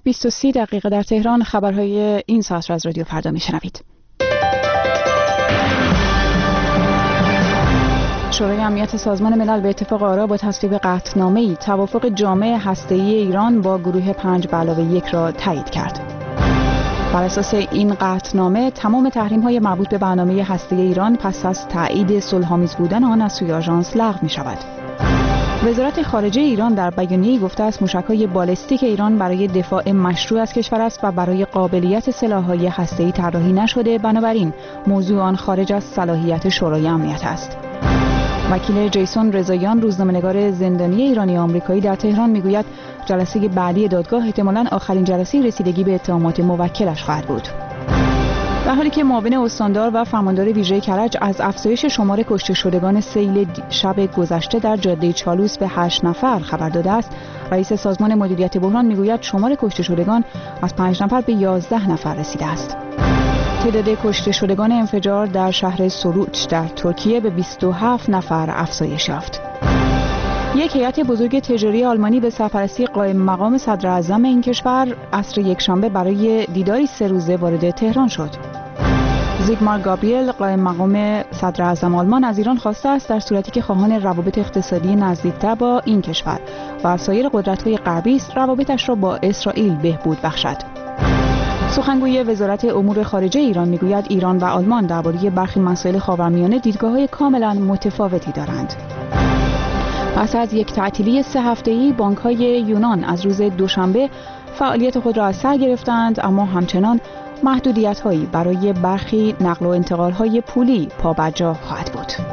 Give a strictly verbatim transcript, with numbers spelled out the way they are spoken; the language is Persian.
بیست و سی دقیقه در تهران. خبرهای این ساعت را از رادیو فردا میشنوید. شورای امنیت سازمان ملل به اتفاق آرا با تصویب قطعنامه‌ای توافق جامع هسته‌ای ایران با گروه پنج به علاوه یک را تایید کرد. بر اساس این قطعنامه تمام تحریم‌های مربوط به برنامه هسته‌ای ایران پس از تایید صلح‌آمیز بودن آن از سوی آژانس لغو می‌شود. وزارت خارجه ایران در بیانیه‌ای گفته است موشک‌های بالستیک ایران برای دفاع مشروع از کشور است و برای قابلیت سلاح‌های هسته‌ای طراحی نشده، بنابراین موضوع آن خارج از صلاحیت شورای امنیت است. وکیل جیسون رضاییان، روزنامه‌نگار زندانی ایرانی آمریکایی در تهران میگوید جلسه بعدی دادگاه احتمالاً آخرین جلسه رسیدگی به اتهامات موکلش خواهد بود. در حالی که معاون استاندار و فرماندار ویژه کرج از افزایش شمار کشته شدگان سیل شب گذشته در جاده چالوس به هشت نفر خبر داده است، رئیس سازمان مدیریت بحران میگوید شمار کشته شدگان از پنج نفر به یازده نفر رسیده است. تعداد کشته شدگان انفجار در شهر سروچ در ترکیه به بیست و هفت نفر افزایش یافت. یک هیئت بزرگ تجاری آلمانی به سرپرستی قائم مقام صدر اعظم این کشور عصر یکشنبه برای دیداری سه روزه وارد تهران شد. زیگمار گابریل، قائم مقام صدر اعظم آلمان، از ایران خواسته است در صورتی که خواهان روابط اقتصادی نزدیکتر با این کشور و سایر قدرت‌های غربی است، روابطش را با اسرائیل بهبود بخشد. سخنگوی وزارت امور خارجه ایران میگوید ایران و آلمان درباره برخی مسائل خاورمیانه دیدگاه‌های کاملا متفاوتی دارند. پس از یک تعطیلی سه هفته‌ای، بانک‌های یونان از روز دوشنبه فعالیت خود را از سر گرفتند، اما همچنان محدودیت‌هایی برای برخی نقل و انتقال‌های پولی پابرجا خواهد بود.